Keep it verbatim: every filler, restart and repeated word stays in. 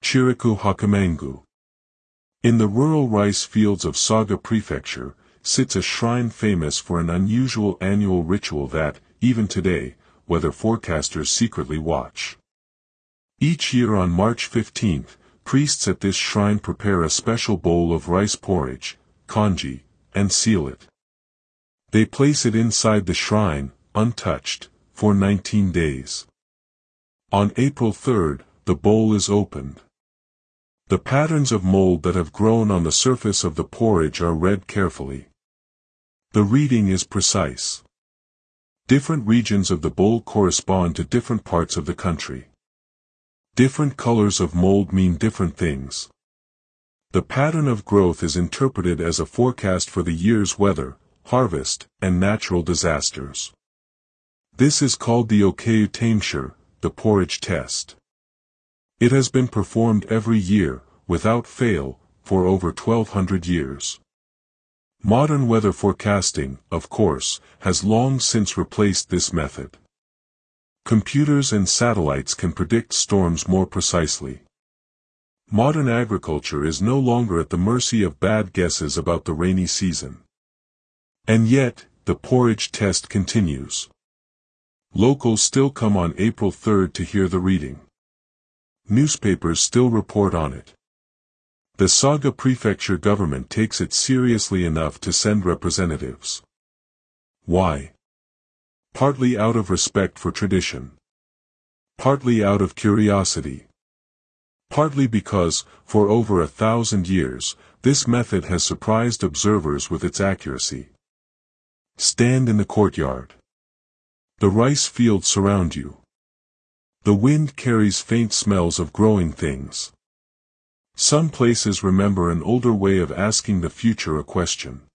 Chiriku Hakumengu. In the rural rice fields of Saga Prefecture, sits a shrine famous for an unusual annual ritual that, even today, weather forecasters secretly watch. Each year on March fifteenth, priests at this shrine prepare a special bowl of rice porridge, congee, and seal it. They place it inside the shrine, untouched, for nineteen days. On April third, the bowl is opened. The patterns of mold that have grown on the surface of the porridge are read carefully. The reading is precise. Different regions of the bowl correspond to different parts of the country. Different colors of mold mean different things. The pattern of growth is interpreted as a forecast for the year's weather, harvest, and natural disasters. This is called the Okeu Tameshur, the porridge test. It has been performed every year, without fail, for over twelve hundred years. Modern weather forecasting, of course, has long since replaced this method. Computers and satellites can predict storms more precisely. Modern agriculture is no longer at the mercy of bad guesses about the rainy season. And yet, the porridge test continues. Locals still come on April third to hear the reading. Newspapers still report on it. The Saga Prefecture government takes it seriously enough to send representatives. Why? Partly out of respect for tradition. Partly out of curiosity. Partly because, for over a thousand years, this method has surprised observers with its accuracy. Stand in the courtyard. The rice fields surround you. The wind carries faint smells of growing things. Some places remember an older way of asking the future a question.